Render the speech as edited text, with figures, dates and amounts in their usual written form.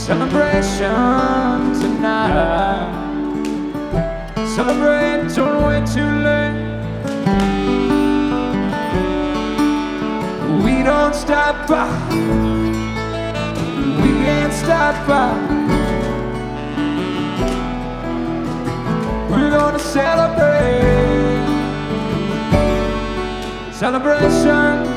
celebration tonight. Celebrate, don't wait too late. We don't stop by, we can't stop by. We're gonna celebrate, celebration.